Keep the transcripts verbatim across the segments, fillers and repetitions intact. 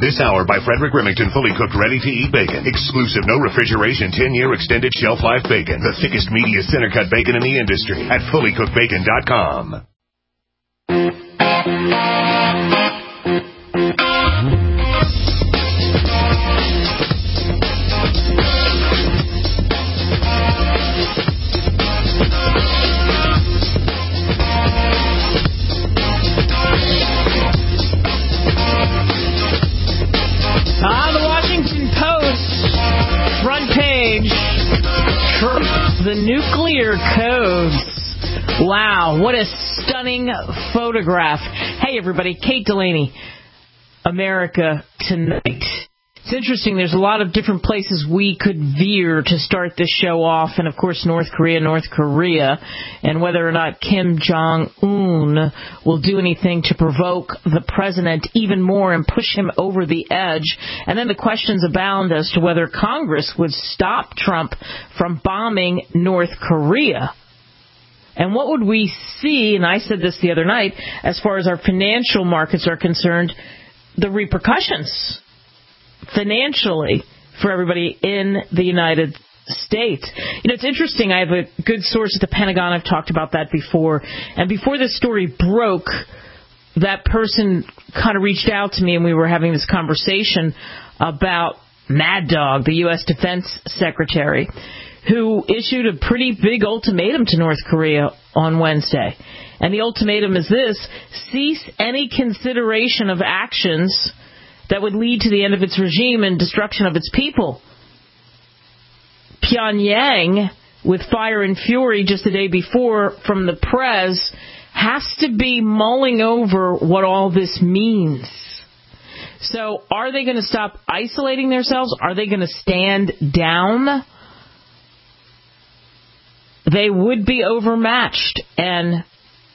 This hour by Frederick Remington, fully cooked, ready-to-eat bacon. Exclusive, no refrigeration, ten-year extended shelf life bacon. The thickest, meatiest center-cut bacon in the industry at fully cooked bacon dot com. The nuclear codes. Wow, what a stunning photograph. Hey, everybody, Kate Delaney, America Tonight. It's interesting, there's a lot of different places we could veer to start this show off, and of course North Korea, North Korea, and whether or not Kim Jong-un will do anything to provoke the president even more and push him over the edge. And then the questions abound as to whether Congress would stop Trump from bombing North Korea. And what would we see, and I said this the other night, as far as our financial markets are concerned, the repercussions financially for everybody in the United States. You know, it's interesting. I have a good source at the Pentagon. I've talked about that before. And before this story broke, that person kind of reached out to me, and we were having this conversation about Mad Dog, the U S Defense Secretary, who issued a pretty big ultimatum to North Korea on Wednesday. And the ultimatum is this: cease any consideration of actions that would lead to the end of its regime and destruction of its people. Pyongyang, with fire and fury just the day before from the press, has to be mulling over what all this means. So are they going to stop isolating themselves? Are they going to stand down? They would be overmatched. And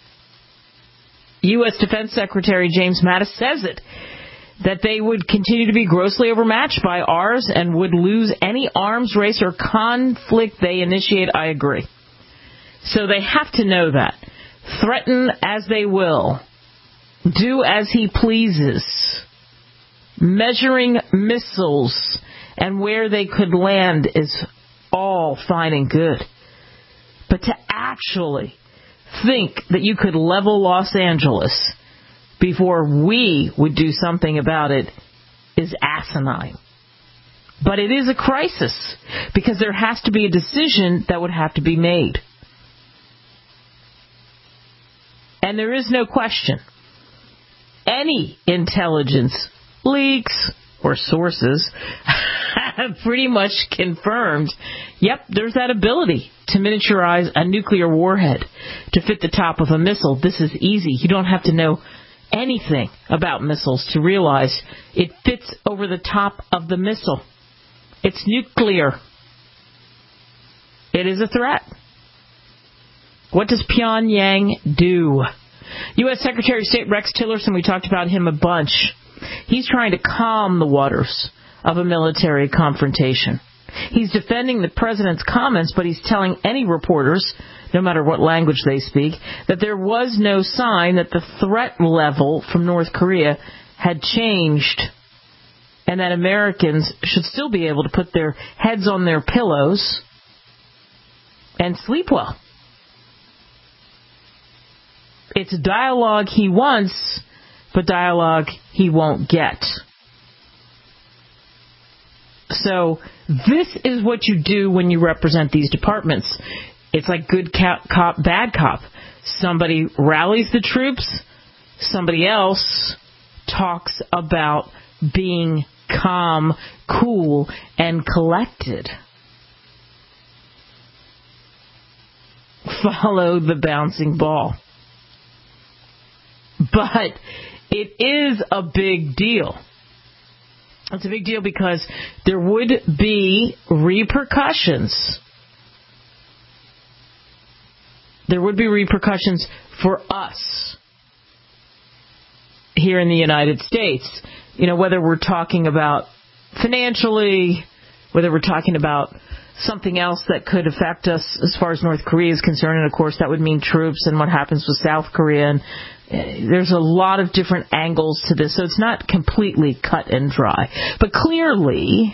U S Defense Secretary James Mattis says it, that they would continue to be grossly overmatched by ours and would lose any arms race or conflict they initiate. I agree. So they have to know that. Threaten as they will. Do as he pleases. Measuring missiles and where they could land is all fine and good. But to actually think that you could level Los Angeles before we would do something about it is asinine. But it is a crisis, because there has to be a decision that would have to be made. And there is no question. Any intelligence leaks or sources have pretty much confirmed, yep, there's that ability to miniaturize a nuclear warhead to fit the top of a missile. This is easy. You don't have to know anything about missiles to realize it fits over the top of the missile. It's nuclear. It is a threat. What does Pyongyang do? U S Secretary of State Rex Tillerson, we talked about him a bunch. He's trying to calm the waters of a military confrontation. He's defending the president's comments, but he's telling any reporters, no matter what language they speak, that there was no sign that the threat level from North Korea had changed, and that Americans should still be able to put their heads on their pillows and sleep well. It's dialogue he wants, but dialogue he won't get. So this is what you do when you represent these departments. It's like good cop, bad cop. Somebody rallies the troops. Somebody else talks about being calm, cool, and collected. Follow the bouncing ball. But it is a big deal. It's a big deal because there would be repercussions. There would be repercussions for us here in the United States. You know, whether we're talking about financially, whether we're talking about something else that could affect us as far as North Korea is concerned. And, of course, that would mean troops and what happens with South Korea and there's a lot of different angles to this, so it's not completely cut and dry. But clearly,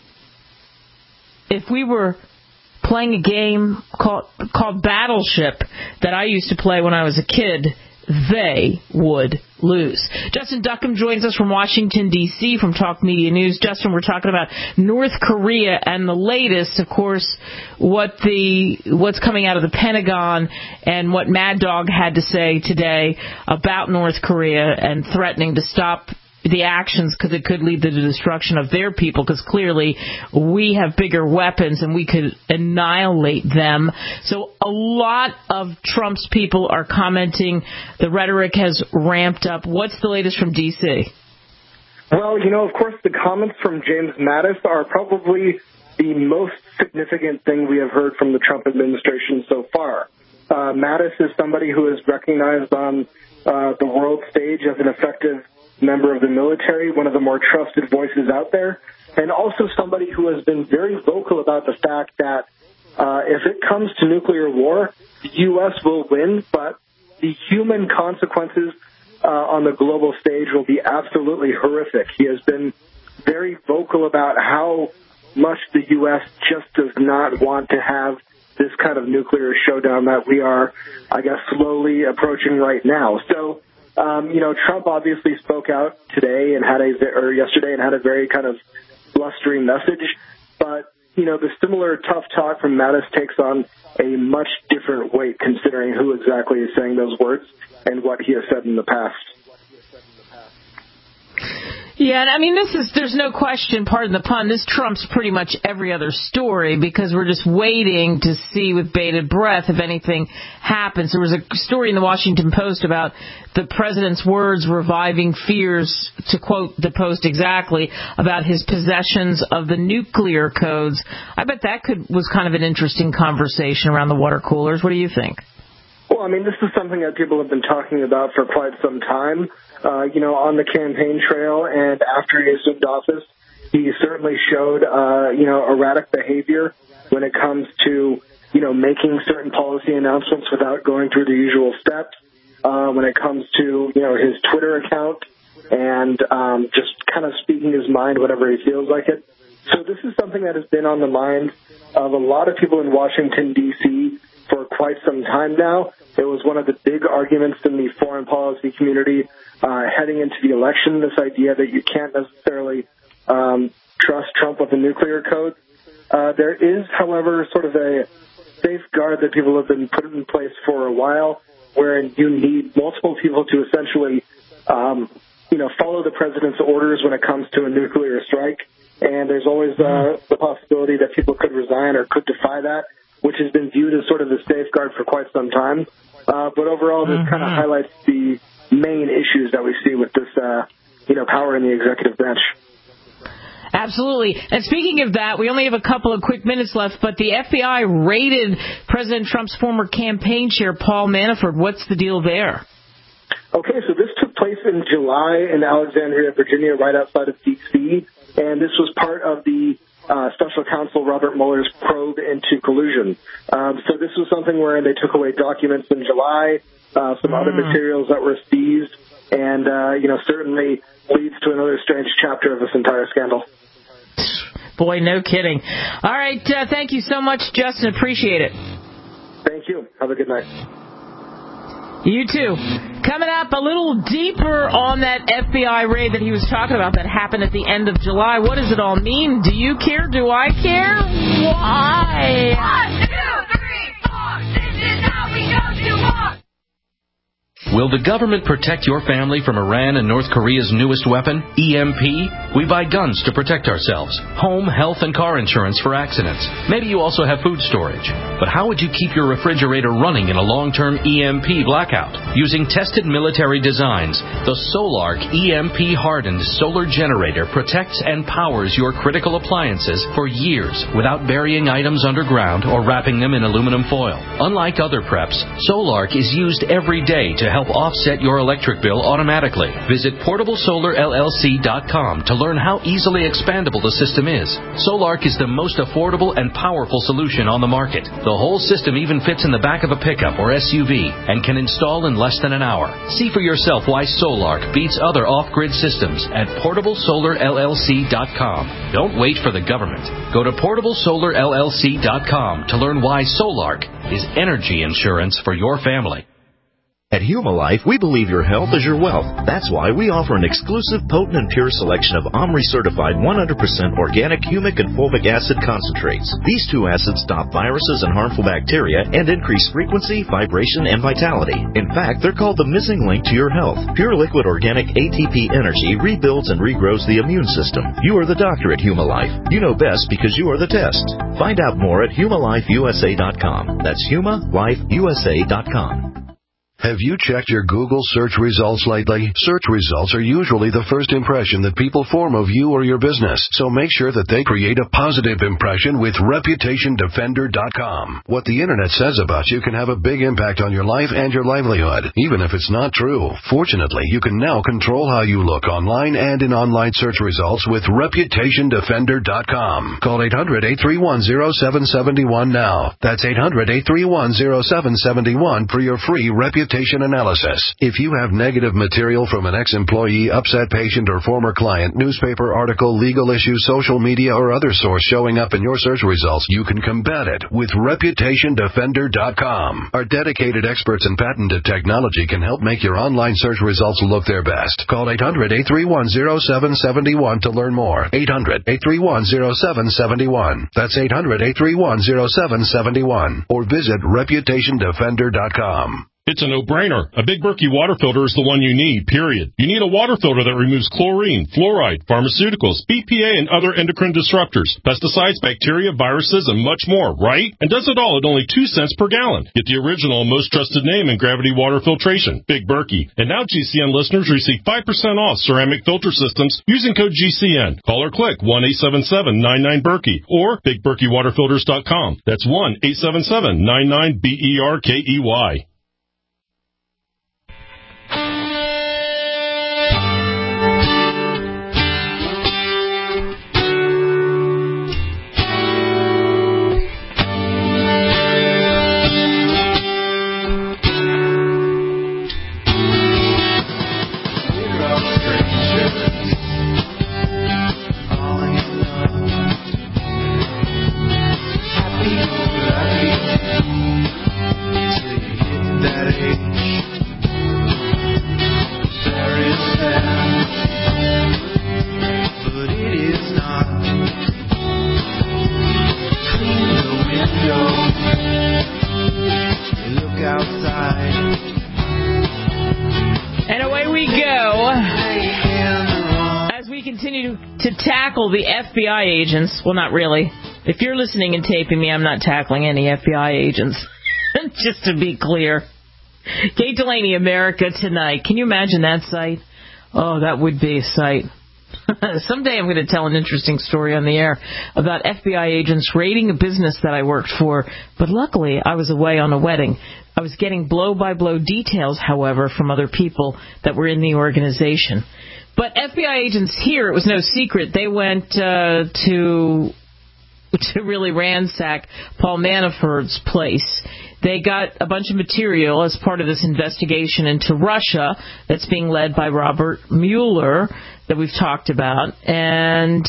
if we were playing a game called, called Battleship that I used to play when I was a kid, they would lose. Justin Duckham joins us from Washington, D C, from Talk Media News. Justin, we're talking about North Korea and the latest, of course, what the what's coming out of the Pentagon and what Mad Dog had to say today about North Korea and threatening to stop the actions because it could lead to the destruction of their people, because clearly we have bigger weapons and we could annihilate them. So a lot of Trump's people are commenting the rhetoric has ramped up. What's the latest from D C? Well, you know, of course, the comments from James Mattis are probably the most significant thing we have heard from the Trump administration so far. Uh, Mattis is somebody who is recognized on uh, the world stage as an effective member of the military, one of the more trusted voices out there, and also somebody who has been very vocal about the fact that uh, if it comes to nuclear war, the U S will win, but the human consequences uh, on the global stage will be absolutely horrific. He has been very vocal about how much the U S just does not want to have this kind of nuclear showdown that we are, I guess, slowly approaching right now. So, Um, you know, Trump obviously spoke out today and had a, or yesterday and had a very kind of blustery message. But, you know, the similar tough talk from Mattis takes on a much different weight considering who exactly is saying those words and what he has said in the past. Yeah, and I mean, this is, there's no question, pardon the pun, this trumps pretty much every other story because we're just waiting to see with bated breath if anything happens. There was a story in the Washington Post about the president's words reviving fears, to quote the Post exactly, about his possessions of the nuclear codes. I bet that could was kind of an interesting conversation around the water coolers. What do you think? Well, I mean, this is something that people have been talking about for quite some time. Uh, you know, on the campaign trail and after he assumed office, he certainly showed, uh, you know, erratic behavior when it comes to, you know, making certain policy announcements without going through the usual steps. Uh, when it comes to, you know, his Twitter account and um, just kind of speaking his mind whenever he feels like it. So this is something that has been on the mind of a lot of people in Washington, D C for quite some time now. It was one of the big arguments in the foreign policy community uh, heading into the election, this idea that you can't necessarily um, trust Trump with the nuclear code. Uh, there is, however, sort of a safeguard that people have been put in place for a while, wherein you need multiple people to essentially, um, you know, follow the president's orders when it comes to a nuclear strike. And there's always uh, the possibility that people could resign or could defy that, which has been viewed as sort of a safeguard for quite some time. Uh, but overall, this mm-hmm. kind of highlights the main issues that we see with this, uh, you know, power in the executive branch. Absolutely. And speaking of that, we only have a couple of quick minutes left, but the F B I raided President Trump's former campaign chair, Paul Manafort. What's the deal there? Okay, so this took place in July in Alexandria, Virginia, right outside of D C, and this was part of the Uh, Special Counsel Robert Mueller's probe into collusion. Um, so this was something where they took away documents in July, uh, some mm. other materials that were seized, and, uh, you know, certainly leads to another strange chapter of this entire scandal. Boy, no kidding. All right, uh, thank you so much, Justin. Appreciate it. Thank you. Have a good night. You too. Coming up, a little deeper on that F B I raid that he was talking about that happened at the end of July. What does it all mean? Do you care? Do I care? Why? One, two, three, four. This is how we go to war. Will the government protect your family from Iran and North Korea's newest weapon, E M P? We buy guns to protect ourselves, home, health, and car insurance for accidents. Maybe you also have food storage. But how would you keep your refrigerator running in a long-term E M P blackout? Using tested military designs, the Solark E M P-hardened solar generator protects and powers your critical appliances for years without burying items underground or wrapping them in aluminum foil. Unlike other preps, Solark is used every day to help help offset your electric bill automatically. Visit portable solar L L C dot com to learn how easily expandable the system is. Solark is the most affordable and powerful solution on the market. The whole system even fits in the back of a pickup or S U V and can install in less than an hour. See for yourself why Solark beats other off-grid systems at portable solar L L C dot com. Don't wait for the government. Go to portable solar L L C dot com to learn why Solark is energy insurance for your family. At Humalife, we believe your health is your wealth. That's why we offer an exclusive, potent, and pure selection of OMRI-certified one hundred percent organic humic and fulvic acid concentrates. These two acids stop viruses and harmful bacteria and increase frequency, vibration, and vitality. In fact, they're called the missing link to your health. Pure liquid organic A T P energy rebuilds and regrows the immune system. You are the doctor at Humalife. You know best because you are the test. Find out more at Humalife U S A dot com. That's Humalife U S A dot com. Have you checked your Google search results lately? Search results are usually the first impression that people form of you or your business, so make sure that they create a positive impression with Reputation Defender dot com. What the Internet says about you can have a big impact on your life and your livelihood, even if it's not true. Fortunately, you can now control how you look online and in online search results with Reputation Defender dot com. Call eight hundred, eight three one, zero seven seven one now. That's eight hundred, eight three one, zero seven seven one for your free Reputation analysis. If you have negative material from an ex-employee, upset patient, or former client, newspaper article, legal issue, social media, or other source showing up in your search results, you can combat it with Reputation Defender dot com. Our dedicated experts in patented technology can help make your online search results look their best. Call eight hundred, eight three one, zero seven seven one to learn more. eight hundred, eight three one, zero seven seven one. That's eight hundred, eight three one, zero seven seven one. Or visit Reputation Defender dot com. It's a no-brainer. A Big Berkey water filter is the one you need, period. You need a water filter that removes chlorine, fluoride, pharmaceuticals, B P A, and other endocrine disruptors, pesticides, bacteria, viruses, and much more, right? And does it all at only two cents per gallon. Get the original and most trusted name in gravity water filtration, Big Berkey. And now G C N listeners receive five percent off ceramic filter systems using code G C N. Call or click one eight seven seven, nine nine, Berkey or Big Berkey Water Filters dot com. That's one eight seven seven, nine nine, B E R K E Y. The F B I agents, well, not really. If you're listening and taping me, I'm not tackling any F B I agents. Just to be clear. Kate Delaney, America Tonight. Can you imagine that sight? Oh, that would be a sight. Someday I'm going to tell an interesting story on the air about F B I agents raiding a business that I worked for, but luckily I was away on a wedding. I was getting blow-by-blow details, however, from other people that were in the organization. But F B I agents here, it was no secret, they went uh, to to really ransack Paul Manafort's place. They got a bunch of material as part of this investigation into Russia that's being led by Robert Mueller that we've talked about. And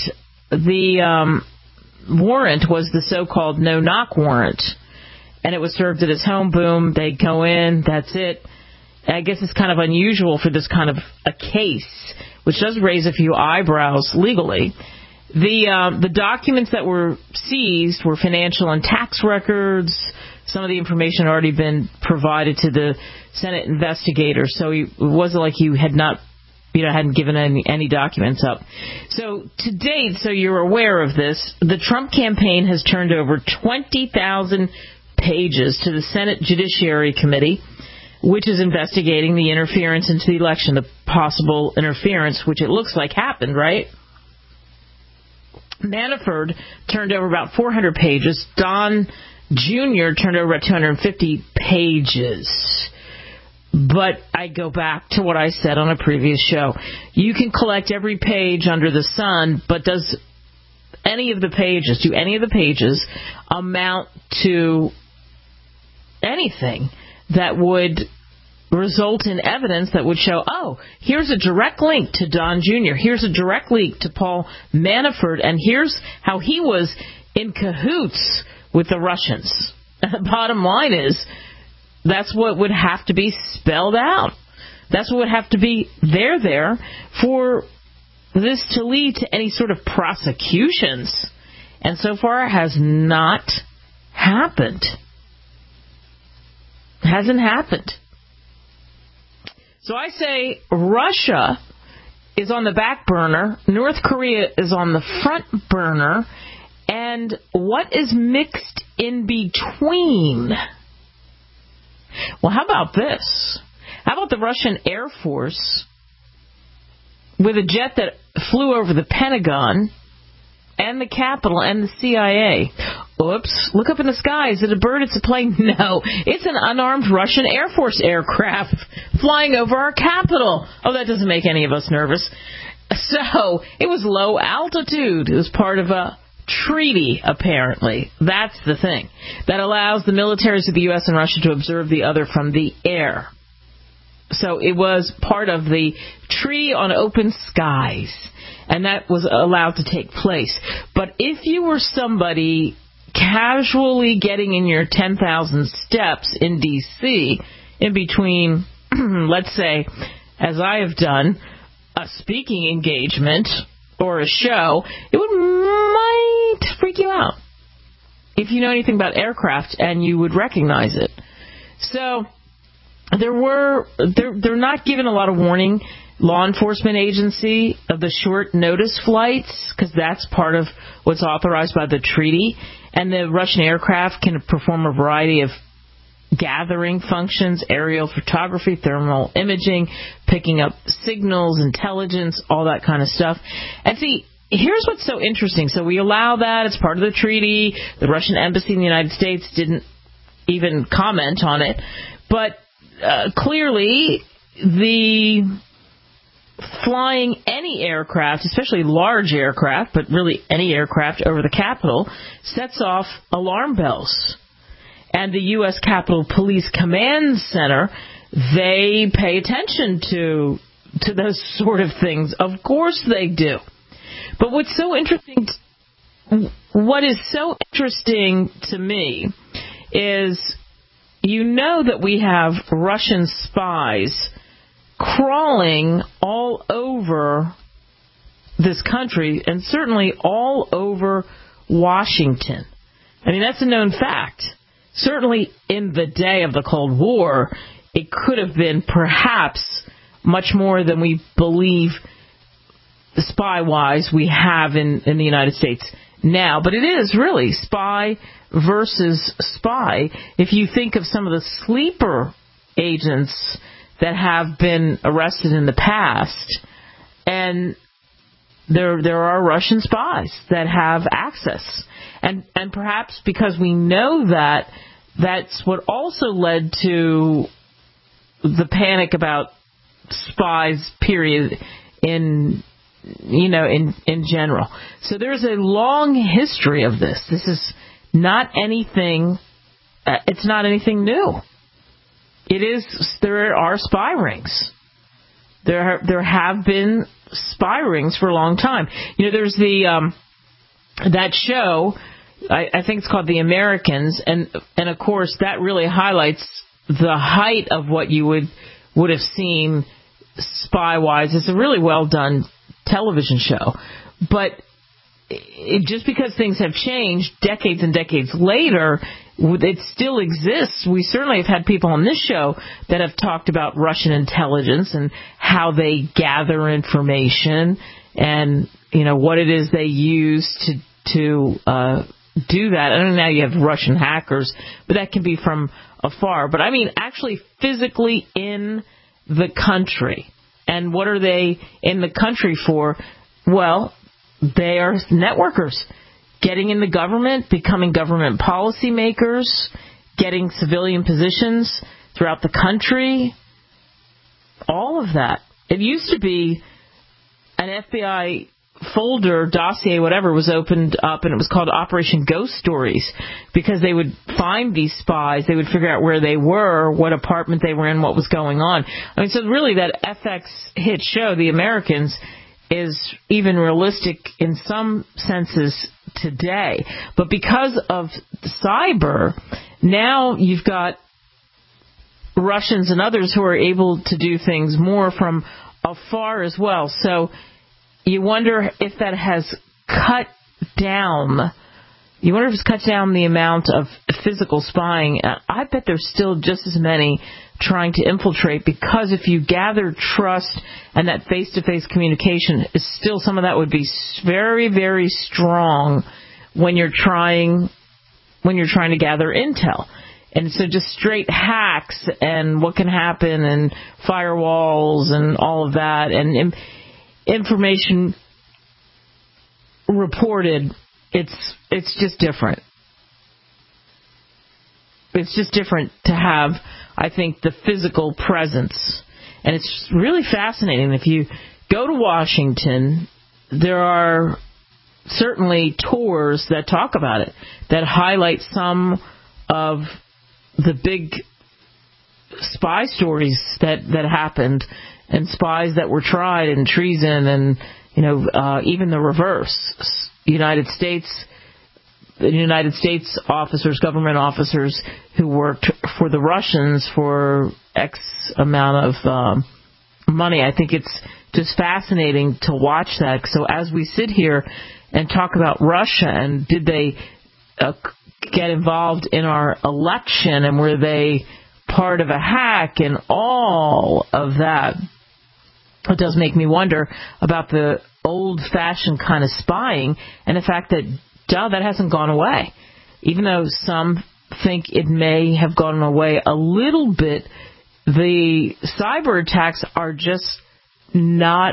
the um, warrant was the so-called no-knock warrant. And it was served at his home. Boom, they go in, that's it. I guess it's kind of unusual for this kind of a case, which does raise a few eyebrows legally. The um, the documents that were seized were financial and tax records. Some of the information had already been provided to the Senate investigators, so it wasn't like you had not, you know, hadn't given any, any documents up. So to date, so you're aware of this, the Trump campaign has turned over twenty thousand pages to the Senate Judiciary Committee, which is investigating the interference into the election, the possible interference, which it looks like happened, right? Manafort turned over about four hundred pages. Don Junior turned over about two hundred fifty pages. But I go back to what I said on a previous show. You can collect every page under the sun, but does any of the pages, do any of the pages amount to anything that would result in evidence that would show, oh, here's a direct link to Don Junior Here's a direct link to Paul Manafort, and here's how he was in cahoots with the Russians. The bottom line is, that's what would have to be spelled out. That's what would have to be there there for this to lead to any sort of prosecutions. And so far it has not happened. It hasn't happened. So I say Russia is on the back burner, North Korea is on the front burner, and what is mixed in between? Well, how about this? How about the Russian Air Force with a jet that flew over the Pentagon and the Capitol and the C I A? Oops, look up in the sky. Is it a bird? It's a plane? No, it's an unarmed Russian Air Force aircraft flying over our Capitol. Oh, that doesn't make any of us nervous. So, it was low altitude. It was part of a treaty, apparently. That's the thing. That allows the militaries of the U S and Russia to observe the other from the air. So it was part of the Treaty on Open Skies, and that was allowed to take place. But if you were somebody casually getting in your ten thousand steps in D C in between, let's say, as I have done, a speaking engagement or a show, it would might freak you out if you know anything about aircraft, and you would recognize it. So there were they're they're not given a lot of warning, law enforcement agency, of the short notice flights, because that's part of what's authorized by the treaty. And the Russian aircraft can perform a variety of gathering functions, aerial photography, thermal imaging, picking up signals, intelligence, all that kind of stuff. And see, here's what's so interesting. So we allow that. It's part of the treaty. The Russian embassy in the United States didn't even comment on it. But uh, clearly, the flying any aircraft, especially large aircraft, but really any aircraft over the Capitol, sets off alarm bells. And the U S Capitol Police Command Center, they pay attention to to those sort of things. Of course they do. But what's so interesting, what is so interesting to me is, you know that we have Russian spies crawling all over this country, and certainly all over Washington. I mean, that's a known fact. Certainly in the day of the Cold War, it could have been perhaps much more than we believe spy-wise we have in, in the United States now. But it is really spy versus spy. If you think of some of the sleeper agents that have been arrested in the past, and there there are Russian spies that have access. And and perhaps because we know that, that's what also led to the panic about spies, period, in you know in in general. So there's a long history of this. This is not anything. Uh, it's not anything new. It is. There are spy rings. There are, there have been spy rings for a long time. You know, there's the um, that show. I, I think it's called The Americans, and and of course that really highlights the height of what you would would have seen spy-wise. It's a really well done television show, but it, just because things have changed decades and decades later, it still exists. We certainly have had people on this show that have talked about Russian intelligence and how they gather information, and you know what it is they use to to uh, do that. I don't know, now you have Russian hackers, but that can be from afar. But I mean, actually, physically in the country. And what are they in the country for? Well, they are networkers, getting in the government, becoming government policymakers, getting civilian positions throughout the country, all of that. It used to be an F B I folder, dossier, whatever, was opened up, and it was called Operation Ghost Stories, because they would find these spies, they would figure out where they were, what apartment they were in, what was going on. I mean, so really that F X hit show, The Americans, is even realistic in some senses today. But because of cyber, now you've got Russians and others who are able to do things more from afar as well. So you wonder if that has cut down, you wonder if it's cut down the amount of physical spying. I bet there's still just as many trying to infiltrate, because if you gather trust and that face-to-face communication is still, some of that would be very, very strong when you're trying, when you're trying to gather intel. And so just straight hacks and what can happen and firewalls and all of that and in, information reported, it's it's just different. It's just different to have, I think, the physical presence. And it's really fascinating. If you go to Washington, there are certainly tours that talk about it, that highlight some of the big spy stories that, that happened, and spies that were tried, and treason, and, you know, uh, even the reverse. United States, the United States officers, government officers who worked for the Russians for X amount of um, money. I think it's just fascinating to watch that. So as we sit here and talk about Russia, and did they uh, get involved in our election, and were they part of a hack, and all of that, it does make me wonder about the old-fashioned kind of spying, and the fact that, duh, that hasn't gone away. Even though some think it may have gone away a little bit, the cyber attacks are just not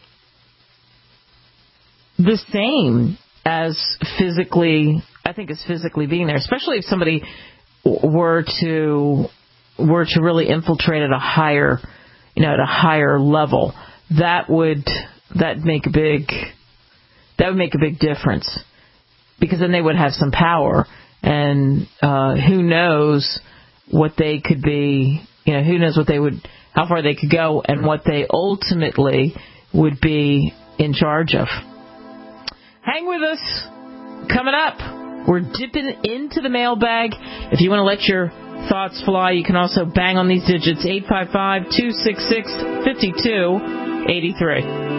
the same as physically, I think, as physically being there, especially if somebody were to were to really infiltrate at a higher, you know, at a higher level. That would that make a big that would make a big difference, because then they would have some power, and uh, who knows what they could be, you know, who knows what they would, how far they could go, and what they ultimately would be in charge of. Hang with us. Coming up, we're dipping into the mailbag. If you want to let your thoughts fly, you can also bang on these digits, eight five five, two six six, five two eight three.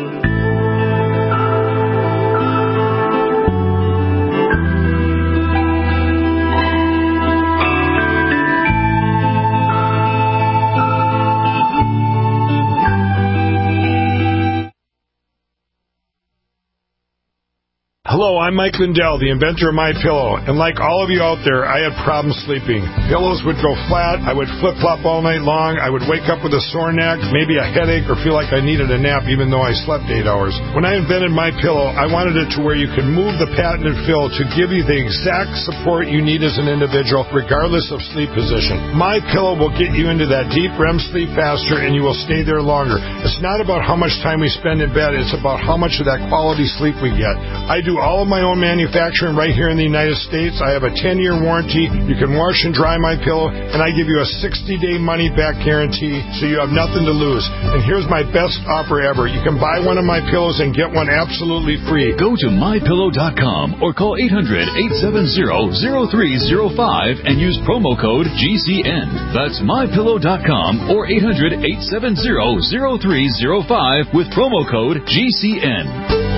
Hello, I'm Mike Lindell, the inventor of MyPillow, and like all of you out there, I had problems sleeping. Pillows would go flat, I would flip-flop all night long, I would wake up with a sore neck, maybe a headache, or feel like I needed a nap even though I slept eight hours. When I invented MyPillow, I wanted it to where you could move the patented fill to give you the exact support you need as an individual, regardless of sleep position. MyPillow will get you into that deep R E M sleep faster, and you will stay there longer. It's not about how much time we spend in bed, it's about how much of that quality sleep we get. I do all of my own manufacturing right here in the United States. I have a ten-year warranty. You can wash and dry my pillow, and I give you a sixty-day money-back guarantee, so you have nothing to lose. And here's my best offer ever. You can buy one of my pillows and get one absolutely free. Go to my pillow dot com or call eight hundred, eight seven zero, zero three zero five and use promo code G C N. That's my pillow dot com or eight hundred, eight seven zero, zero three zero five with promo code G C N.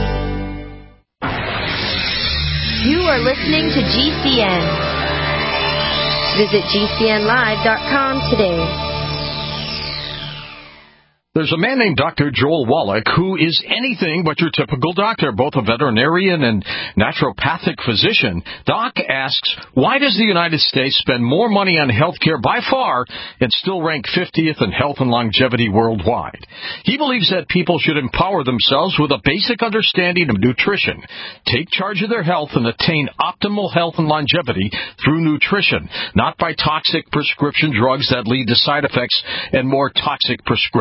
You are listening to G C N. Visit G C N live dot com today. There's a man named Doctor Joel Wallach who is anything but your typical doctor, both a veterinarian and naturopathic physician. Doc asks, why does the United States spend more money on health care by far and still rank fiftieth in health and longevity worldwide? He believes that people should empower themselves with a basic understanding of nutrition, take charge of their health, and attain optimal health and longevity through nutrition, not by toxic prescription drugs that lead to side effects and more toxic prescription drugs.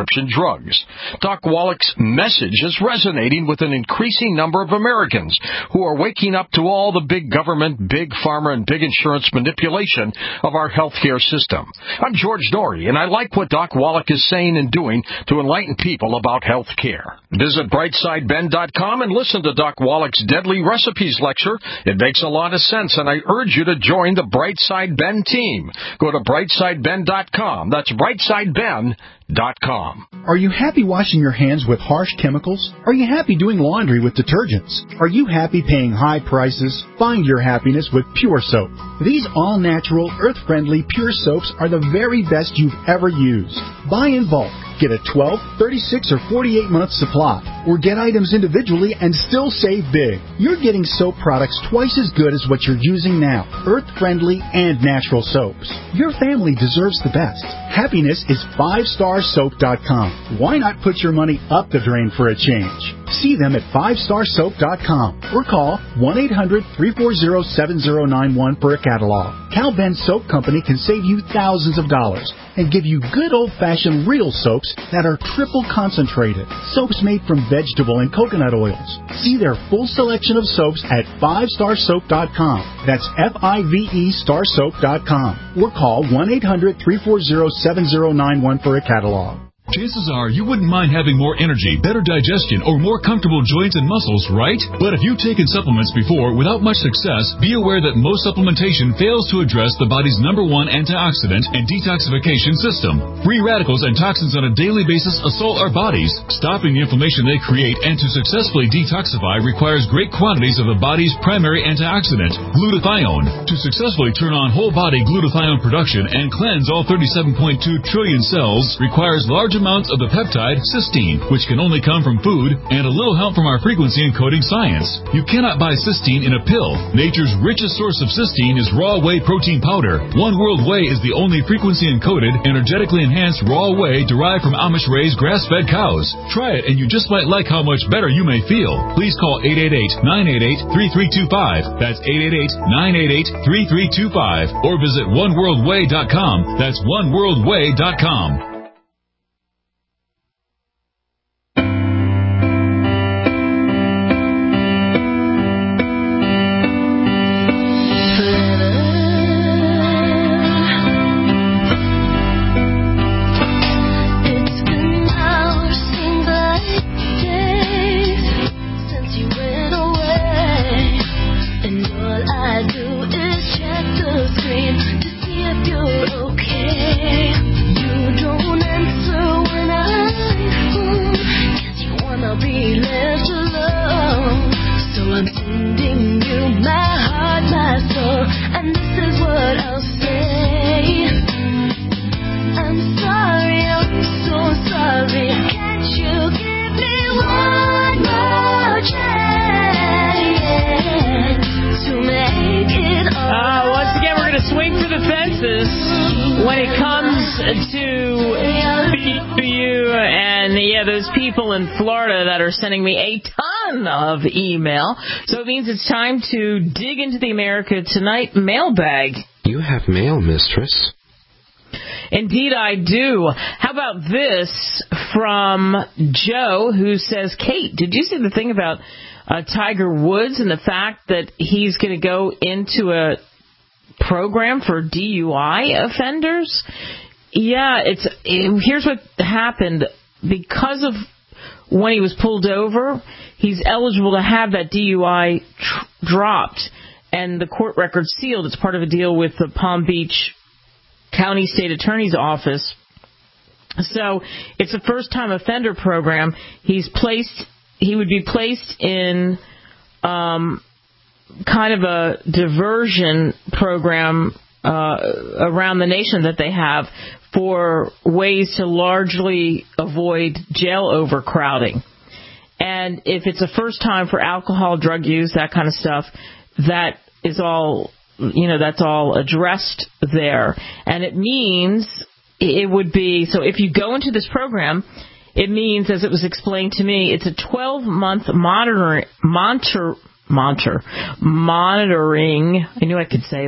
drugs. Doc Wallach's message is resonating with an increasing number of Americans who are waking up to all the big government, big pharma, and big insurance manipulation of our healthcare system. I'm George Dory, and I like what Doc Wallach is saying and doing to enlighten people about health care. Visit brightside ben dot com and listen to Doc Wallach's Deadly Recipes lecture. It makes a lot of sense, and I urge you to join the Brightside Ben team. Go to brightside ben dot com. That's brightside ben dot com. Are you happy washing your hands with harsh chemicals? Are you happy doing laundry with detergents? Are you happy paying high prices? Find your happiness with Pure Soap. These all-natural, earth-friendly Pure Soaps are the very best you've ever used. Buy in bulk. Get a twelve, thirty-six, or forty-eight month supply, or get items individually and still save big. You're getting soap products twice as good as what you're using now, earth-friendly and natural soaps. Your family deserves the best. Happiness is five star soap dot com. Why not put your money up the drain for a change? See them at five star soap dot com or call one eight hundred, three four zero, seven zero nine one for a catalog. Cal Ben Soap Company can save you thousands of dollars and give you good old-fashioned real soaps that are triple concentrated. Soaps made from vegetable and coconut oils. See their full selection of soaps at five star soap dot com. That's F I V E star soap dot com. Or call one eight hundred, three four zero, seven zero nine one for a catalog. Chances are you wouldn't mind having more energy, better digestion, or more comfortable joints and muscles, right? But if you've taken supplements before without much success, be aware that most supplementation fails to address the body's number one antioxidant and detoxification system. Free radicals and toxins on a daily basis assault our bodies. Stopping the inflammation they create and to successfully detoxify requires great quantities of the body's primary antioxidant, glutathione. To successfully turn on whole body glutathione production and cleanse all thirty-seven point two trillion cells requires large amounts of the peptide cysteine, which can only come from food, and a little help from our frequency encoding science. You cannot buy cysteine in a pill. Nature's richest source of cysteine is raw whey protein powder. One World Whey is the only frequency encoded, energetically enhanced raw whey derived from Amish-raised grass-fed cows. Try it and you just might like how much better you may feel. Please call eight eight eight, nine eight eight, three three two five. That's eight eight eight, nine eight eight, three three two five. Or visit one world way dot com. That's one world way dot com. When it comes to you and yeah, those people in Florida that are sending me a ton of email, so it means it's time to dig into the America Tonight mailbag. You have mail, mistress. Indeed, I do. How about this from Joe, who says, Kate, did you see the thing about uh, Tiger Woods and the fact that he's going to go into a program for D U I offenders? Yeah, it's it, here's what happened. Because of when he was pulled over, he's eligible to have that D U I tr- dropped and the court record sealed. It's part of a deal with the Palm Beach County State Attorney's Office. So it's a first-time offender program. He's placed. He would be placed in um, kind of a diversion program uh, around the nation that they have for ways to largely avoid jail overcrowding. And if it's a first time for alcohol, drug use, that kind of stuff, that is all, you know, that's all addressed there. And it means it would be, so if you go into this program, it means, as it was explained to me, it's a twelve-month monitor, monitor, monitor, monitoring, I knew I could say that,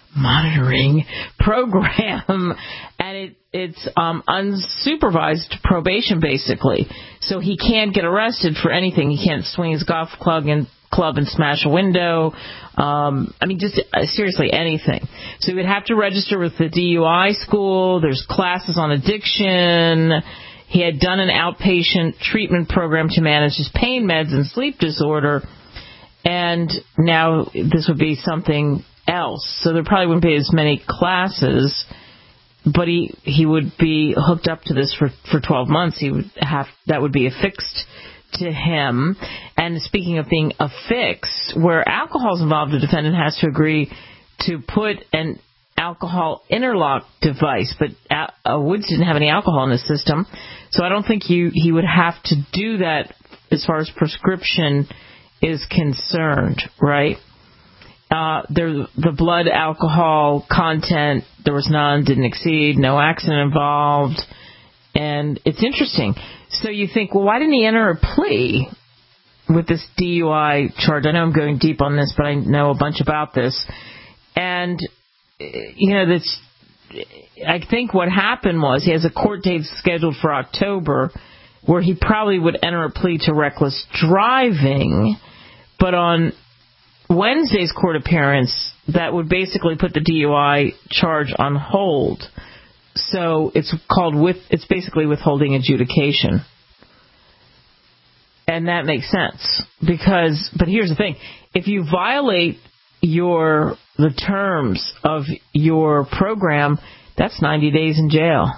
monitoring program, and it it's um, unsupervised probation, basically. So he can't get arrested for anything. He can't swing his golf club and club and smash a window. Um, I mean, just uh, seriously anything. So he would have to register with the D U I school. There's classes on addiction. He had done an outpatient treatment program to manage his pain meds and sleep disorder. And now this would be something else. So there probably wouldn't be as many classes, but he he would be hooked up to this for, for twelve months. He would have that would be affixed to him. And speaking of being affixed, where alcohol is involved, the defendant has to agree to put an alcohol interlock device. But uh, Woods didn't have any alcohol in his system, so I don't think you he would have to do that as far as prescription is concerned, right? Uh, there, the blood alcohol content, there was none, didn't exceed, no accident involved. And it's interesting. So you think, well, why didn't he enter a plea with this D U I charge? I know I'm going deep on this, but I know a bunch about this. And, you know, that's, I think what happened was he has a court date scheduled for October where he probably would enter a plea to reckless driving. But on Wednesday's court appearance, that would basically put the D U I charge on hold. So it's called with it's basically withholding adjudication. And that makes sense because but here's the thing, if you violate your the terms of your program, that's ninety days in jail.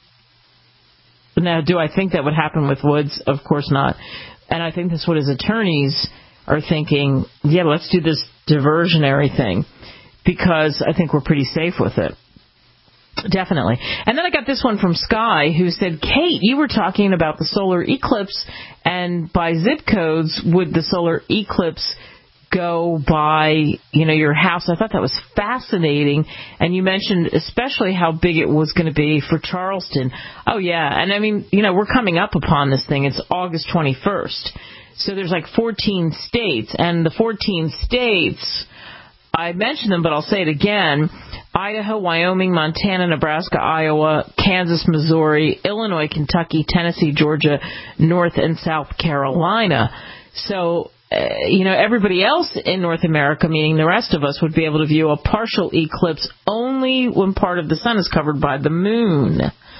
Now, do I think that would happen with Woods? Of course not. And I think that's what his attorneys are thinking, yeah, let's do this diversionary thing because I think we're pretty safe with it. Definitely. And then I got this one from Sky who said, Kate, you were talking about the solar eclipse, and by zip codes, would the solar eclipse go by, you know, your house? I thought that was fascinating. And you mentioned especially how big it was going to be for Charleston. Oh, yeah. And I mean, you know, we're coming up upon this thing. It's August twenty-first. So there's like fourteen states, and the fourteen states, I mentioned them, but I'll say it again: Idaho, Wyoming, Montana, Nebraska, Iowa, Kansas, Missouri, Illinois, Kentucky, Tennessee, Georgia, North and South Carolina. So, uh, you know, everybody else in North America, meaning the rest of us, would be able to view a partial eclipse only when part of the sun is covered by the moon.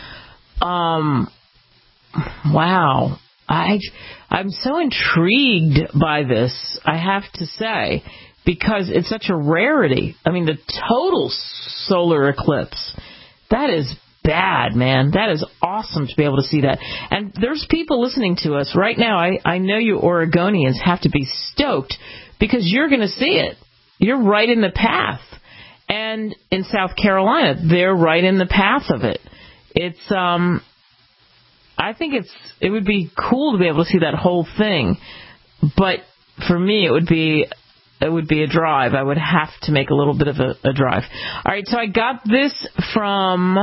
Um, wow. I, I'm so intrigued by this, I have to say, because it's such a rarity. I mean, the total solar eclipse, that is bad, man. That is awesome to be able to see that. And there's people listening to us right now. I, I know you Oregonians have to be stoked because you're going to see it. You're right in the path. And in South Carolina, they're right in the path of it. It's, um... I think it's it would be cool to be able to see that whole thing, but for me it would be it would be a drive. I would have to make a little bit of a, a drive. All right, so I got this from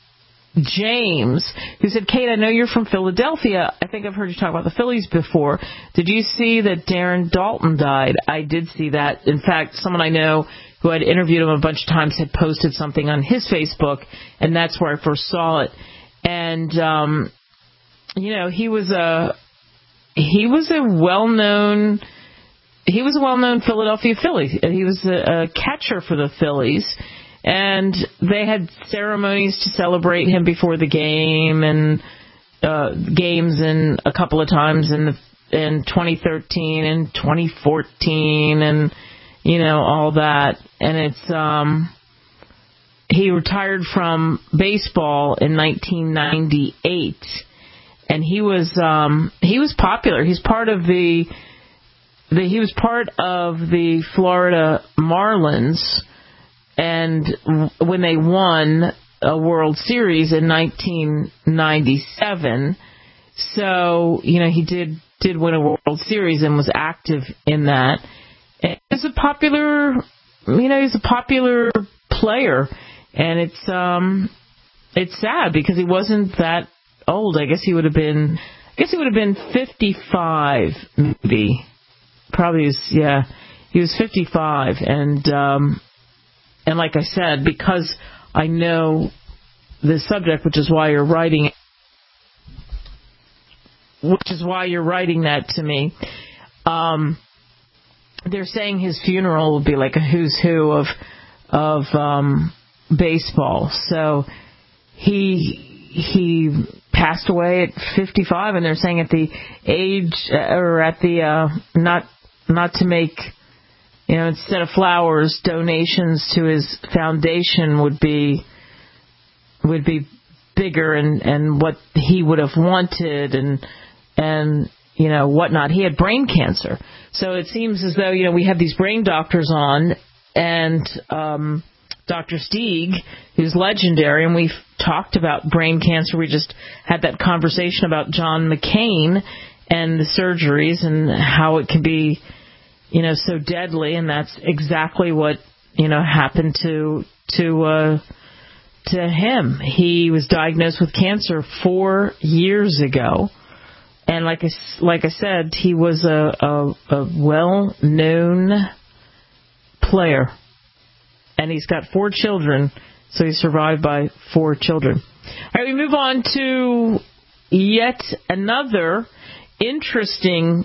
James, who said, Kate, I know you're from Philadelphia. I think I've heard you talk about the Phillies before. Did you see that Darren Dalton died? I did see that. In fact, someone I know who had interviewed him a bunch of times had posted something on his Facebook, and that's where I first saw it. And um you know, he was a he was a well-known he was a well-known Philadelphia Philly. He was a, a catcher for the Phillies, and they had ceremonies to celebrate him before the game and uh, games and a couple of times in the, in twenty thirteen and twenty fourteen and you know all that. And it's um he retired from baseball in nineteen ninety-eight. And he was um, he was popular. He's part of the, the he was part of the Florida Marlins, and when they won a World Series in nineteen ninety-seven, so you know he did did win a World Series and was active in that. And he's a popular, you know, he's a popular player, and it's um it's sad because he wasn't that old. I guess he would have been I guess he would have been fifty-five maybe. Probably was, yeah. He was fifty-five, and um and like I said, because I know the subject, which is why you're writing, which is why you're writing that to me. Um, they're saying his funeral will be like a who's who of of um, baseball. So he he passed away at fifty-five, and they're saying at the age uh, or at the uh, not not to make, you know, instead of flowers, donations to his foundation would be would be bigger, and, and what he would have wanted, and and you know whatnot. He had brain cancer, so it seems as though, you know, we have these brain doctors on, and um, Doctor Stieg, who's legendary, and we've talked about brain cancer. We just had that conversation about John McCain and the surgeries and how it can be, you know, so deadly, and that's exactly what, you know, happened to to uh, to him. He was diagnosed with cancer four years ago, and like I, like I said, he was a, a, a well-known player, and he's got four children, so he's survived by four children. All right, we move on to yet another interesting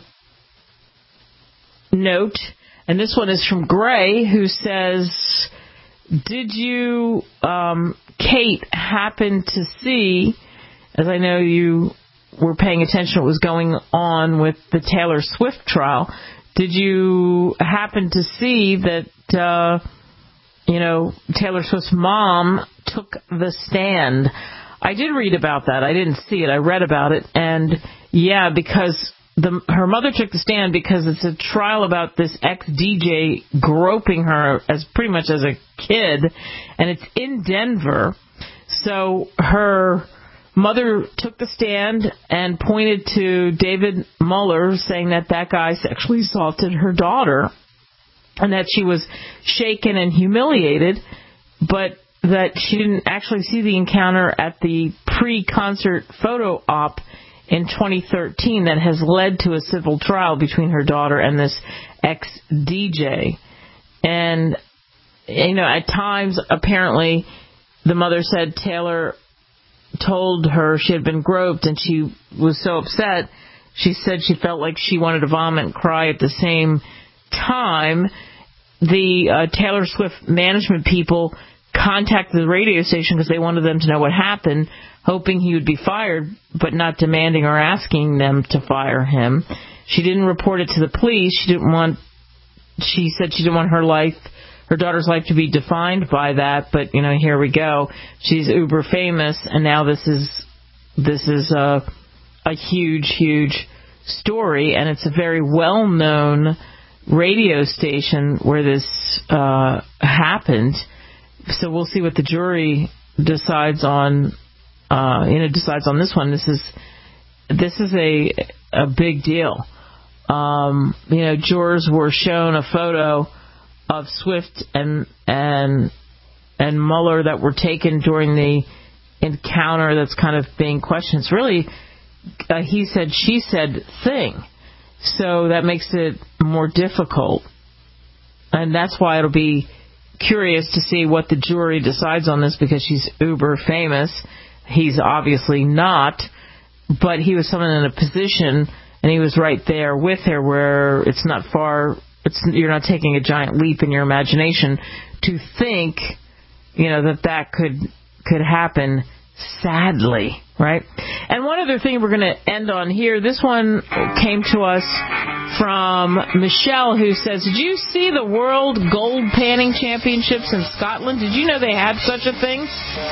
note, and this one is from Gray, who says, did you, um, Kate, happen to see, as I know you were paying attention to what was going on with the Taylor Swift trial, did you happen to see that, uh, you know, Taylor Swift's mom took the stand? I did read about that. I didn't see it. I read about it, and yeah, because The, her mother took the stand because it's a trial about this ex-D J groping her as pretty much as a kid, and it's in Denver. So her mother took the stand and pointed to David Mueller, saying that that guy sexually assaulted her daughter and that she was shaken and humiliated, but that she didn't actually see the encounter at the pre-concert photo op in twenty thirteen that has led to a civil trial between her daughter and this ex-D J. And, you know, at times, apparently, the mother said Taylor told her she had been groped, and she was so upset, she said she felt like she wanted to vomit and cry at the same time. The uh, Taylor Swift management people contacted the radio station because they wanted them to know what happened, hoping he would be fired, but not demanding or asking them to fire him. She didn't report it to the police. She didn't want, she said she didn't want her life, her daughter's life, to be defined by that, but, you know, here we go. She's uber famous, and now this is, this is a, a huge, huge story, and it's a very well-known radio station where this uh, happened. So we'll see what the jury decides on. Uh, you know, decides on this one. This is this is a a big deal. Um, you know, jurors were shown a photo of Swift and and and Mueller that were taken during the encounter that's kind of being questioned. It's really a he said, she said thing. So that makes it more difficult, and that's why it'll be curious to see what the jury decides on this, because she's uber famous. He's obviously not, but he was someone in a position, and he was right there with her, where it's not far, it's, you're not taking a giant leap in your imagination to think, you know, that that could could happen, sadly, right? And one other thing we're going to end on here, this one came to us from Michelle, who says, did you see the World Gold Panning Championships in Scotland? Did you know they had such a thing?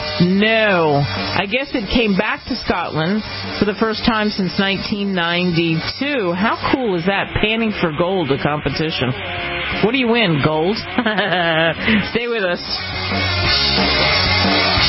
No. I guess it came back to Scotland for the first time since nineteen ninety-two. How cool is that? Panning for gold, a competition. What do you win? Gold? Stay with us. Thank you.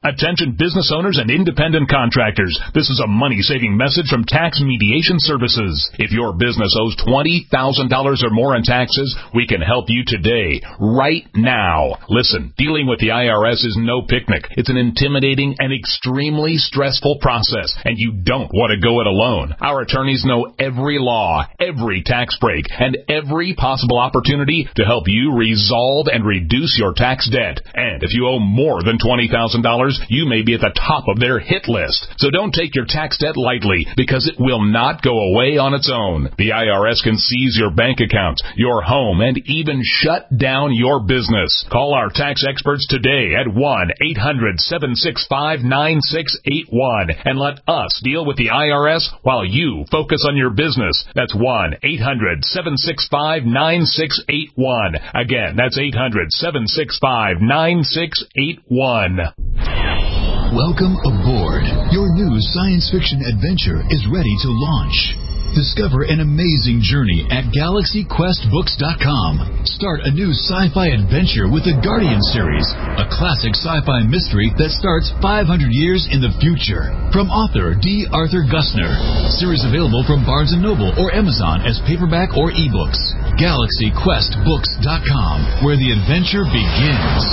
Attention business owners and independent contractors. This is a money-saving message from Tax Mediation Services. If your business owes twenty thousand dollars or more in taxes, we can help you today, right now. Listen, dealing with the I R S is no picnic. It's an intimidating and extremely stressful process, and you don't want to go it alone. Our attorneys know every law, every tax break, and every possible opportunity to help you resolve and reduce your tax debt. And if you owe more than twenty thousand dollars, you may be at the top of their hit list. So don't take your tax debt lightly, because it will not go away on its own. The I R S can seize your bank accounts, your home, and even shut down your business. Call our tax experts today at one eight hundred seven six five nine six eight one and let us deal with the I R S while you focus on your business. That's one eight hundred seven six five nine six eight one. Again, that's eight hundred seven six five nine six eight one. Welcome aboard. Your new science fiction adventure is ready to launch. Discover an amazing journey at galaxy quest books dot com. Start a new sci-fi adventure with the Guardian series, a classic sci-fi mystery that starts five hundred years in the future. From author D. Arthur Gusner. Series available from Barnes and Noble or Amazon as paperback or ebooks. galaxy quest books dot com, where the adventure begins.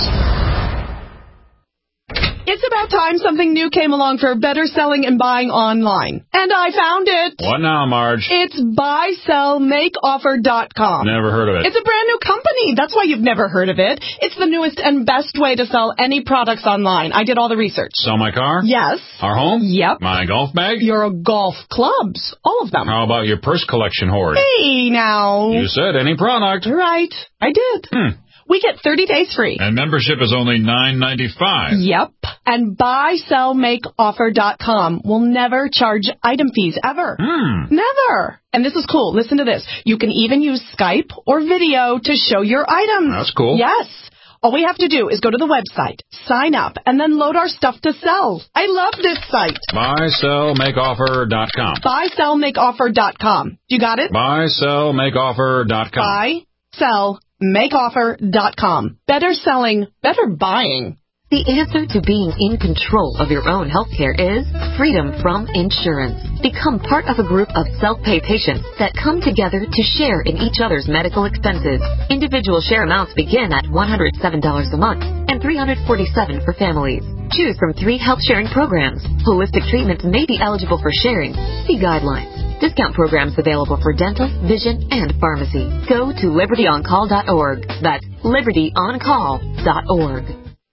It's about time something new came along for better selling and buying online. And I found it. What now, Marge? It's buy sell make offer dot com. Never heard of it. It's a brand new company. That's why you've never heard of it. It's the newest and best way to sell any products online. I did all the research. Sell my car? Yes. Our home? Yep. My golf bag? Your golf clubs. All of them. How about your purse collection hoard? Hey, now. You said any product. Right. I did. Hmm. We get thirty days free. And membership is only nine ninety-five. Yep. And buy sell make offer dot com will never charge item fees, ever. Hmm. Never. And this is cool. Listen to this. You can even use Skype or video to show your items. That's cool. Yes. All we have to do is go to the website, sign up, and then load our stuff to sell. I love this site. buy sell make offer dot com. buy sell make offer dot com. You got it? buy sell make offer dot com. buy sell make offer dot com. Better selling, better buying. The answer to being in control of your own healthcare is freedom from insurance. Become part of a group of self-pay patients that come together to share in each other's medical expenses. Individual share amounts begin at one hundred seven dollars a month and three hundred forty-seven dollars for families. Choose from three health sharing programs. Holistic treatments may be eligible for sharing. See guidelines. Discount programs available for dental, vision, and pharmacy. Go to liberty on call dot org. That's liberty on call dot org.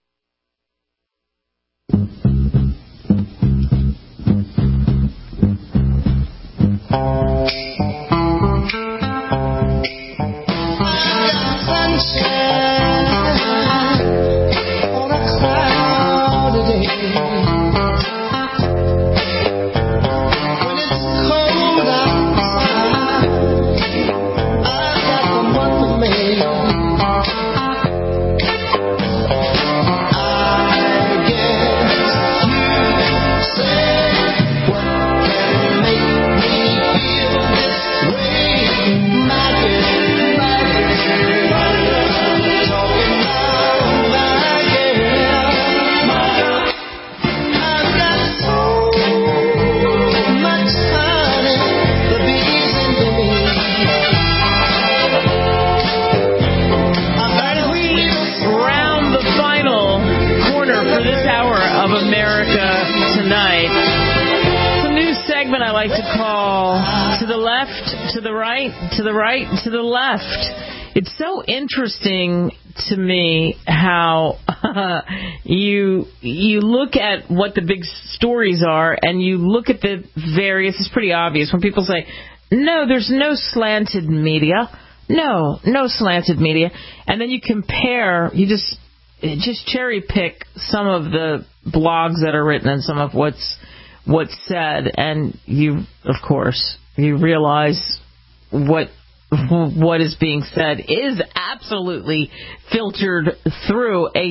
To the right, to the left. It's so interesting to me how uh, you you look at what the big stories are, and you look at the various. It's pretty obvious when people say, "No, there's no slanted media." No, no slanted media, and then you compare. You just just cherry pick some of the blogs that are written and some of what's what's said, and you, of course, you realize what what is being said is absolutely filtered through a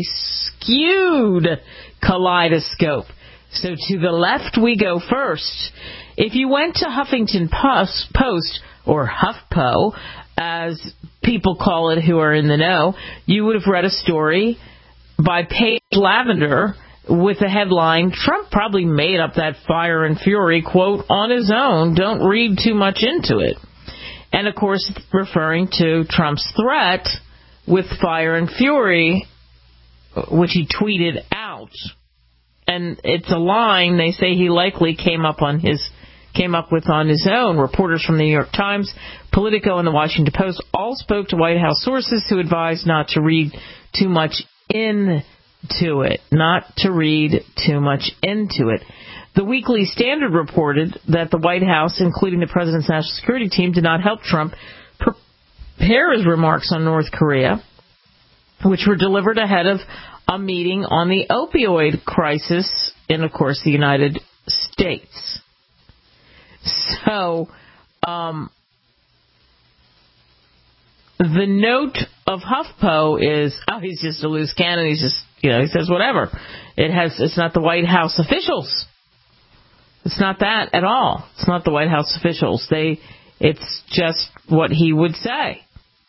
skewed kaleidoscope. So to the left we go first. If you went to Huffington Post, or HuffPo, as people call it who are in the know, you would have read a story by Paige Lavender with the headline, Trump probably made up that fire and fury, quote, on his own. Don't read too much into it. And, of course, referring to Trump's threat with fire and fury, which he tweeted out. And it's a line they say he likely came up on his came up with on his own. Reporters from the New York Times, Politico, and the Washington Post all spoke to White House sources who advised not to read too much into it. Not to read too much into it. The Weekly Standard reported that the White House, including the president's national security team, did not help Trump prepare his remarks on North Korea, which were delivered ahead of a meeting on the opioid crisis in, of course, the United States. So, um, the note of HuffPo is, oh, he's just a loose cannon. He's just, you know, he says whatever. It has, it's not the White House officials. It's not that at all. It's not the White House officials. They, it's just what he would say.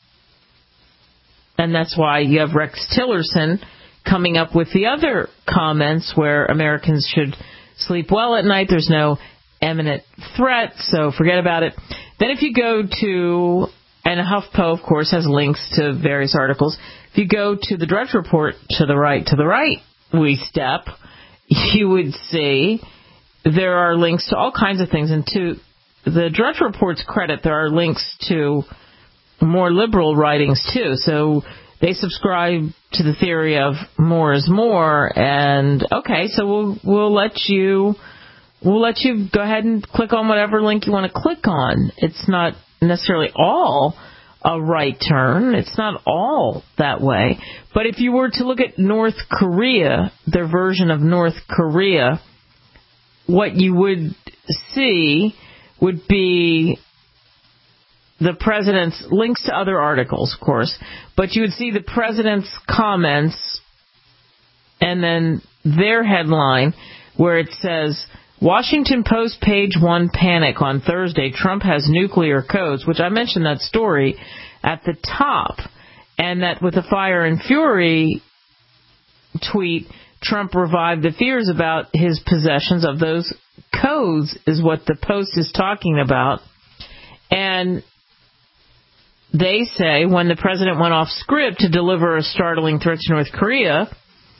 And that's why you have Rex Tillerson coming up with the other comments where Americans should sleep well at night. There's no imminent threat, so forget about it. Then if you go to, and HuffPo, of course, has links to various articles. If you go to the Drudge Report, to the right, to the right, we step, you would see there are links to all kinds of things. And to the Drudge Report's credit, there are links to more liberal writings, too. So they subscribe to the theory of more is more, and okay, so we'll we'll let you we'll let you go ahead and click on whatever link you want to click on. It's not necessarily all a right turn. It's not all that way. But if you were to look at North Korea, their version of North Korea, what you would see would be the president's links to other articles, of course, but you would see the president's comments and then their headline where it says, Washington Post page one panic on Thursday. Trump has nuclear codes, which I mentioned that story at the top, and that with the fire and fury tweet, Trump revived the fears about his possessions of those codes is what the Post is talking about. And they say when the president went off script to deliver a startling threat to North Korea,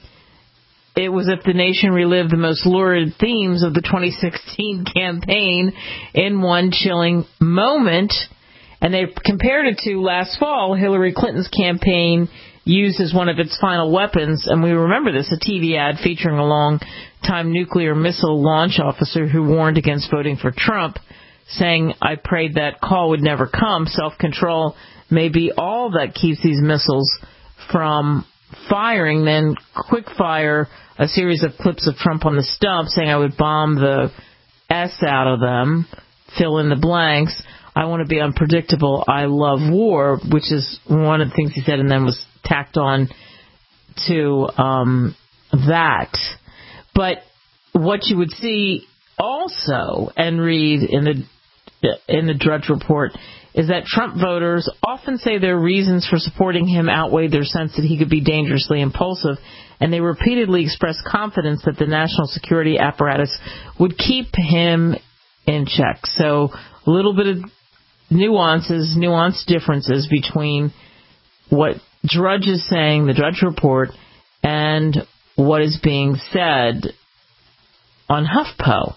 it was if the nation relived the most lurid themes of the twenty sixteen campaign in one chilling moment. And they compared it to last fall, Hillary Clinton's campaign used as one of its final weapons, and we remember this, a T V ad featuring a long-time nuclear missile launch officer who warned against voting for Trump, saying, I prayed that call would never come. Self-control may be all that keeps these missiles from firing. Then quick fire a series of clips of Trump on the stump saying I would bomb the S out of them, fill in the blanks. I want to be unpredictable. I love war, which is one of the things he said, and then was tacked on to um, that. But what you would see also and read in the in the Drudge Report is that Trump voters often say their reasons for supporting him outweigh their sense that he could be dangerously impulsive, and they repeatedly express confidence that the national security apparatus would keep him in check. So a little bit of nuances, nuanced differences between what Drudge is saying, the Drudge Report, and what is being said on HuffPo.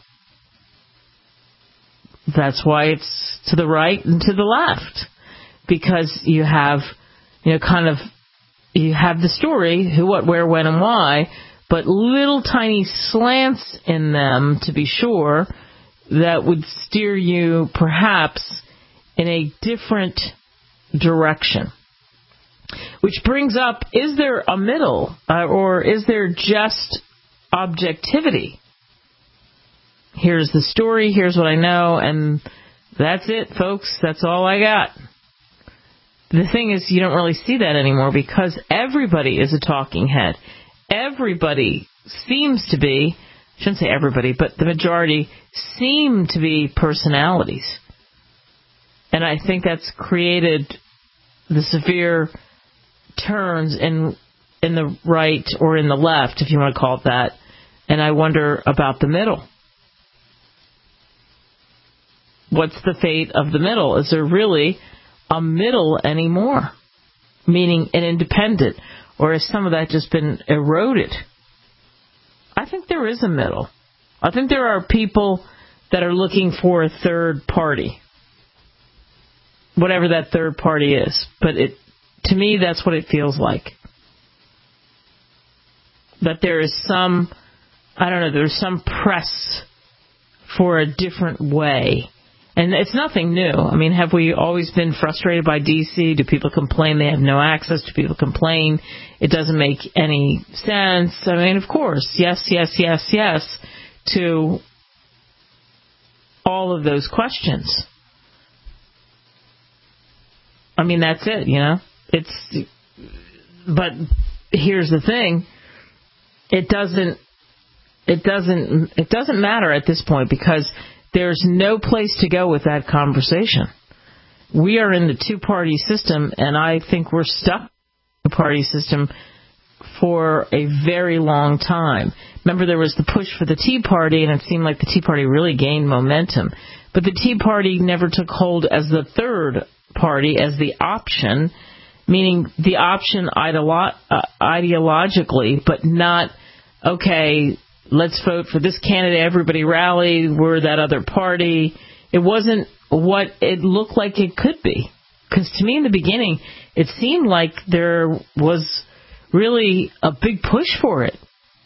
That's why it's to the right and to the left, because you have, you know, kind of, you have the story, who, what, where, when, and why, but little tiny slants in them, to be sure, that would steer you perhaps in a different direction. Which brings up, is there a middle, uh, or is there just objectivity? Here's the story, here's what I know, and that's it, folks. That's all I got. The thing is, you don't really see that anymore because everybody is a talking head. Everybody seems to be, I shouldn't say everybody, but the majority seem to be personalities. And I think that's created the severe turns in in the right or in the left, if you want to call it that, And I wonder about the middle. What's the fate of the middle? Is there really a middle anymore? Meaning an independent? Or has some of that just been eroded? I think there is a middle. I think there are people that are looking for a third party. Whatever that third party is. But it, to me, that's what it feels like. That there is some, I don't know, there's some press for a different way. And it's nothing new. I mean, have we always been frustrated by D C? Do people complain they have no access? Do people complain it doesn't make any sense? I mean, of course, yes, yes, yes, yes, to all of those questions. I mean, that's it, you know? It's, but here's the thing. It doesn't, it doesn't, it doesn't matter at this point because there's no place to go with that conversation. We are in the two-party system, and I think we're stuck in the two-party system for a very long time. Remember, there was the push for the Tea Party, and it seemed like the Tea Party really gained momentum. But the Tea Party never took hold as the third party, as the option, meaning the option ideolo- uh, ideologically, but not, okay, let's vote for this candidate, everybody rally, we're that other party. It wasn't what it looked like it could be. Because to me in the beginning, it seemed like there was really a big push for it.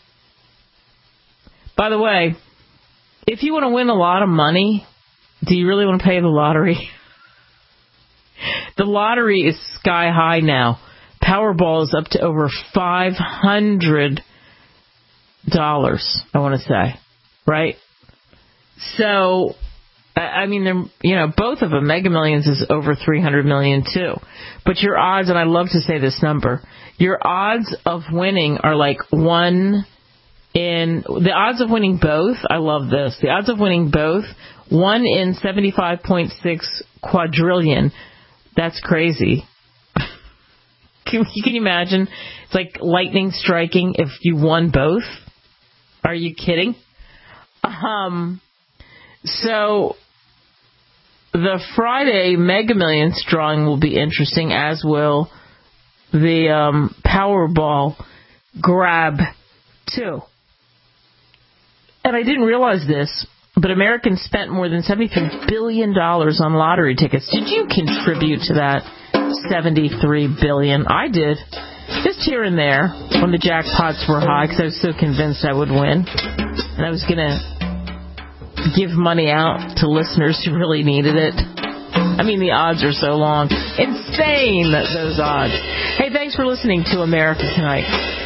By the way, if you want to win a lot of money, do you really want to pay the lottery? The lottery is sky high now. Powerball is up to over five hundred dollars, I want to say, right? So, I mean, they're, you know, both of them, Mega Millions is over three hundred million too. But your odds, and I love to say this number, your odds of winning are like one in, the odds of winning both, I love this, the odds of winning both, one in seventy-five point six quadrillion. That's crazy. Can you imagine? It's like lightning striking if you won both. Are you kidding? Um, so the Friday Mega Millions drawing will be interesting, as will the um, Powerball grab too. And I didn't realize this, but Americans spent more than seventy-three billion dollars on lottery tickets. Did you contribute to that seventy-three billion dollars? I did. Just here and there when the jackpots were high because I was so convinced I would win. And I was going to give money out to listeners who really needed it. I mean, the odds are so long. Insane, those odds. Hey, thanks for listening to America Tonight.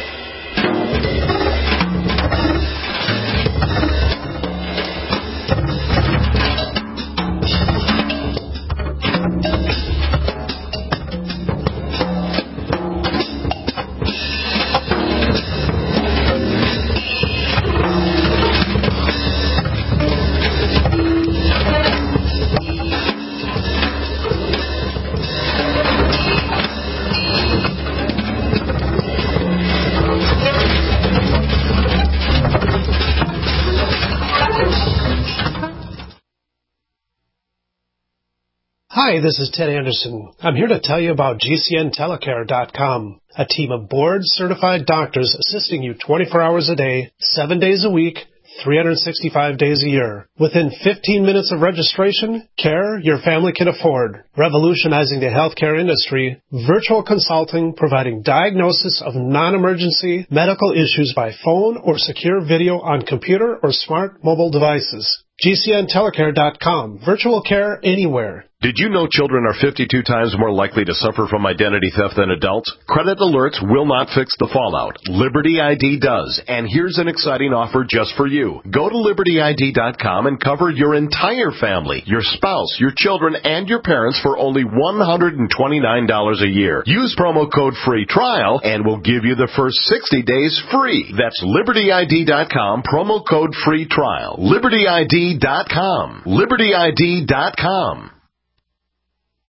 Hi, this is Ted Anderson. I'm here to tell you about G C N telecare dot com, a team of board-certified doctors assisting you twenty-four hours a day, seven days a week, three hundred sixty-five days a year. Within fifteen minutes of registration, care your family can afford. Revolutionizing the healthcare industry, virtual consulting providing diagnosis of non-emergency medical issues by phone or secure video on computer or smart mobile devices. G C N telecare dot com. Virtual care anywhere. Did you know children are fifty-two times more likely to suffer from identity theft than adults? Credit alerts will not fix the fallout. Liberty I D does, and here's an exciting offer just for you. Go to Liberty I D dot com and cover your entire family, your spouse, your children, and your parents for only one hundred twenty-nine dollars a year. Use promo code FREE TRIAL and we'll give you the first sixty days free. That's Liberty I D dot com, promo code FREE TRIAL. Liberty I D dot com. Liberty I D dot com.